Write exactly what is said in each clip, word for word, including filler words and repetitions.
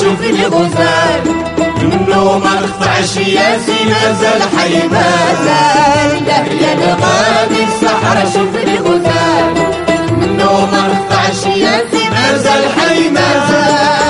شوف الغزال منه ما نقطعش يا سي مازال حي مازال يا الغادي الصحراء شوف الغزال منه ما نقطعش يا سي مازال حي مازال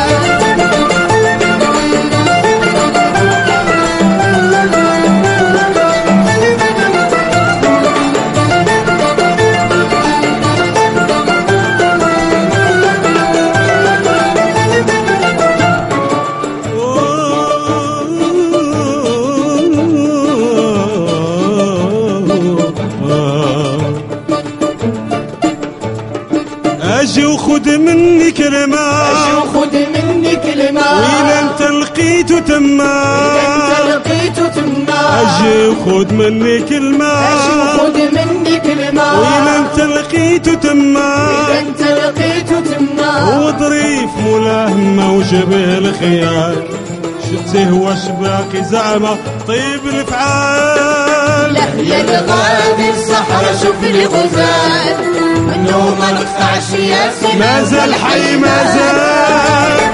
اجي وخذ مني كلمة اجي وخذ مني كلمة وإذا انت لقيته تما وإذا انت لقيته تما اجي وخذ مني كلمة اجي وخذ مني كلمة وإذا انت لقيته تما وإذا انت لقيته تما وظريف ملهمة وشبه الخيال شتيه واش باقي زعمة طيب الافعال لا يا الغادي الصحراء شوف الغزال منه ما نقطعش يا سي مازال حي مازال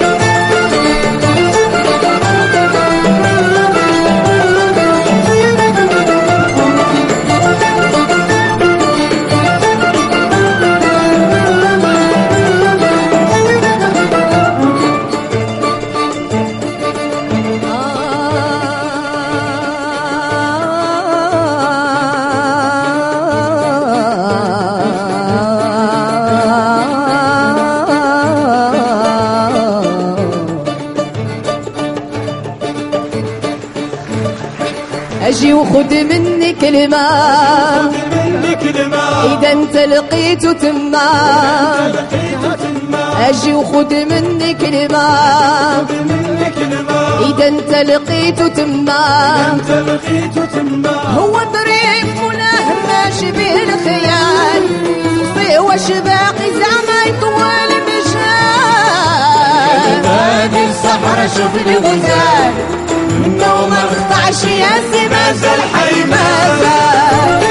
اجي وخذ مني كلمة مني كلمة اذا انت لقيته تما اجي وخذ مني كلمة مني كلمة اذا انت لقيته تما انت لقيته تما هو ظريف ملهم ماشي به الخيال فيه واش باقي زعما يطول مشان هذه الصحراء شوف الغزال منه ما نقطعش يا سي مازال حي مازال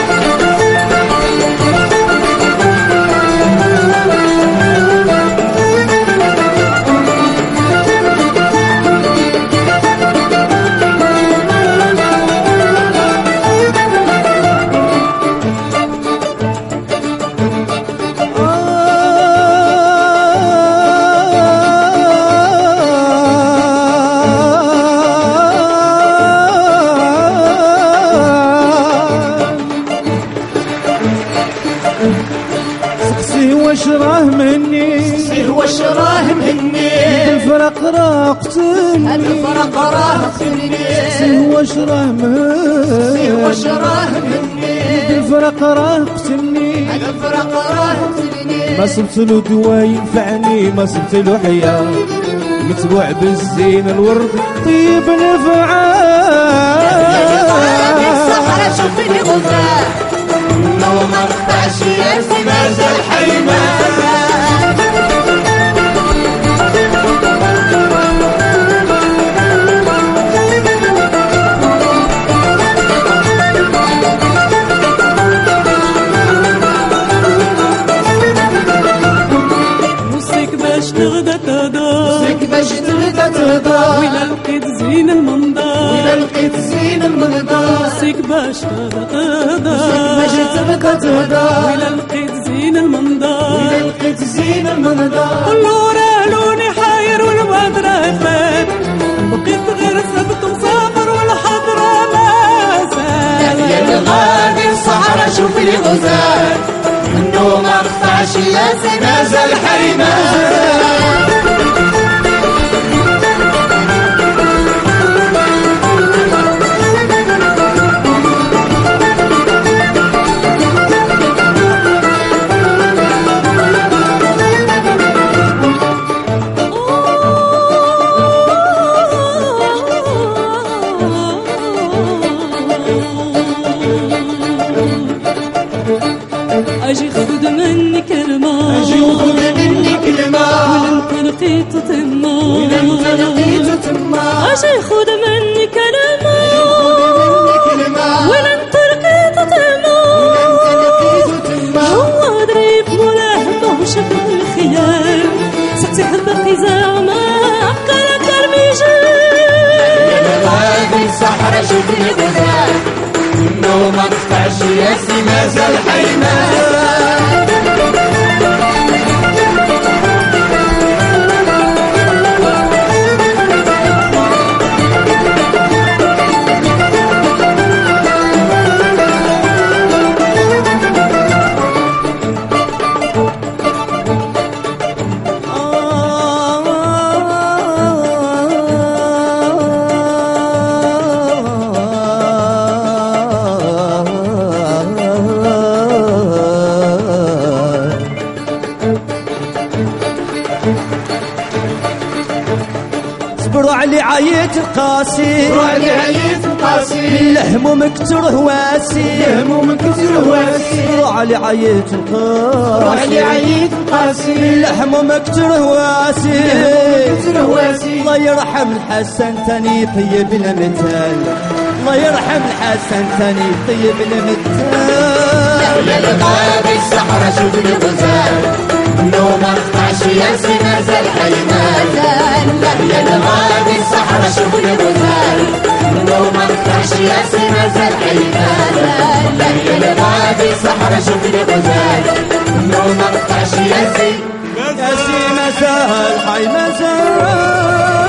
واش راه مني سيه واش راه مني الفرق راه قتلني الفرق راه قتلني سيه واش راه مني سيه واش راه مني الفرق راه قتلني الفرق راه قتلني ما صبت له دواء ينفعني ما صبت له حياة متبوع بالزين الورد طيب الافعال الصحراء شوف الغزال منه ما نقطعش يا سي مازال حي مازال وصيك باش تغدا تهضر وصيك باش تغدا تهضر وإلا لقيت زين المنظر وإلا لقيت زين المنظر وصيك باش تغدا تهضر وصيك باش تبقى تهضر وإلا لقيت زين المنظر وإلا لقيت زين المنظر قولو راه لوني حاير والبعد راه فات بقيت غير سبت مسافر والحضرة مازال يا الغادي الصحراء شوف الغزال منه ما نقطعش يا سي مازال حي مازال اجي خذ مني كلمة اجي وخذ مني كلمة ولا انت لقيت تما ولا انت لقيت تما اجي خذ مني كلمة ولا انت لقيت تما ولا انت لقيت تما هو ضريب ملاهمة وشكل الخيال ستحب القزامة عقل ياسي مازال حي مازال. صبروا علي عيت القاسي، صبروا علي عيت القاسي، الهموم كتر هواسي، الهموم كتر هواسي. صبروا علي عيت القاسي، صبروا علي عيت القاسي، الهموم كتر هواسي، كتر هواسي. الله يرحم الحسن تاني طيب المثال، الله يرحم الحسن تاني طيب المثال. يا الغابي الصحراء شوف الغزال، النوم مقطعش ياسي مازال حي مازال. يا الغابي الصحراء شوف الغزال، النوم مقطعش ياسي مازال حي مازال. يا الغابي الصحراء شوف الغزال، النوم مقطعش ياسي ياسي مازال حي مازال.